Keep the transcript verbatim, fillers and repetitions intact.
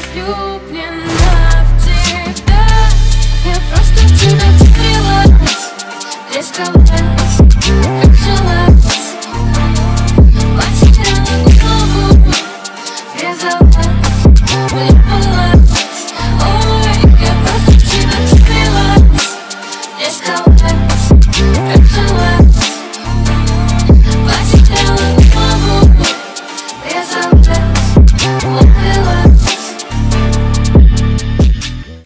влюблена в тебя. Я просто в тебя втюрилась, рисковалась, как жилась.